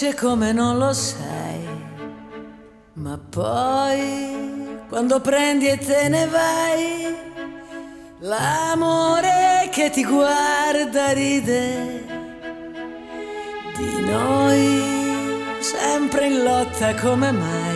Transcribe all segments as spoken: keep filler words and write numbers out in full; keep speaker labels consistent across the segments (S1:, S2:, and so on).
S1: dolce come non lo sai, ma poi quando prendi e te ne vai, l'amore che ti guarda ride di noi, sempre in lotta come mai,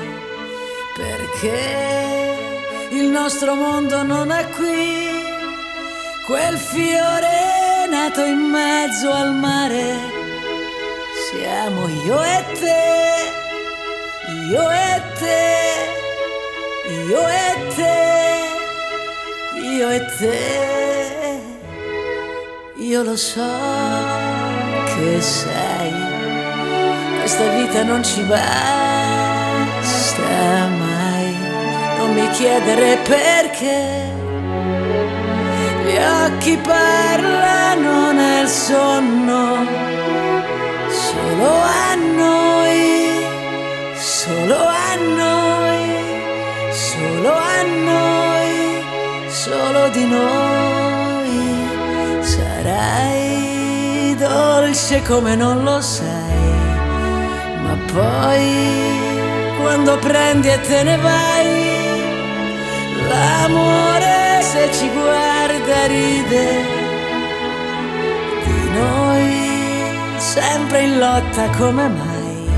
S1: perché il nostro mondo non ha qui quel fiore nato in mezzo al mare. Siamo io e te, io e te, io e te, io e te. Io lo so che sai, questa vita non ci basta mai. Non mi chiedere perché, gli occhi parlano nel sonno. Solo a noi, solo a noi, solo a noi, solo di noi. Sarai dolce come non lo sai, ma poi quando prendi e te ne vai, l'amore se ci guarda ride di noi, sempre in lotta come mai,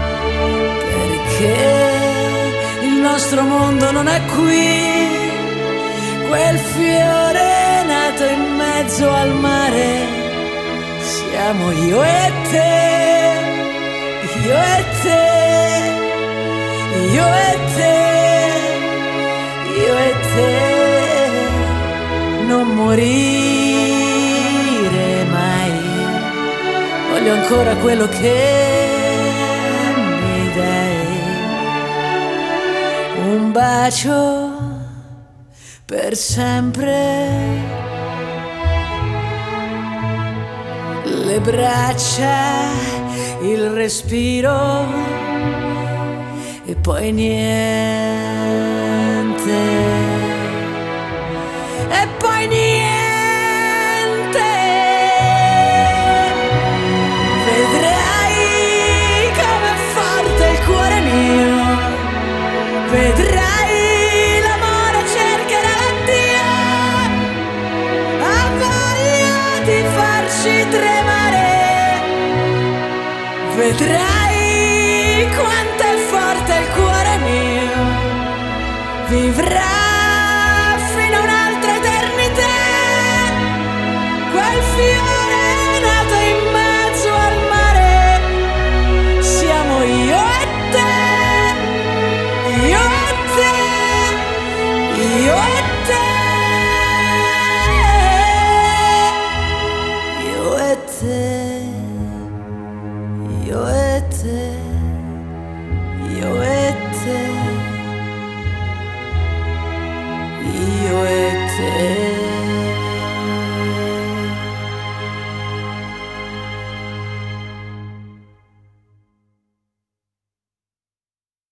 S1: perché il nostro mondo non è qui quel fiore nato in mezzo al mare. Siamo io e te, io e te, io e te, io e te. Non morire mai, voglio ancora quello che mi dai, un bacio per sempre, le braccia, il respiro e poi niente, e poi niente. Vedrai l'amore cercherà l'addio, ha voglia di farci tremare. Vedrai quanto è forte il cuore mio, vivrà fino a un'altra eternità quel fiore nato in mezzo al mare. Siamo io e te, io e te, io e te, io e te, io e te, io e te, io e te.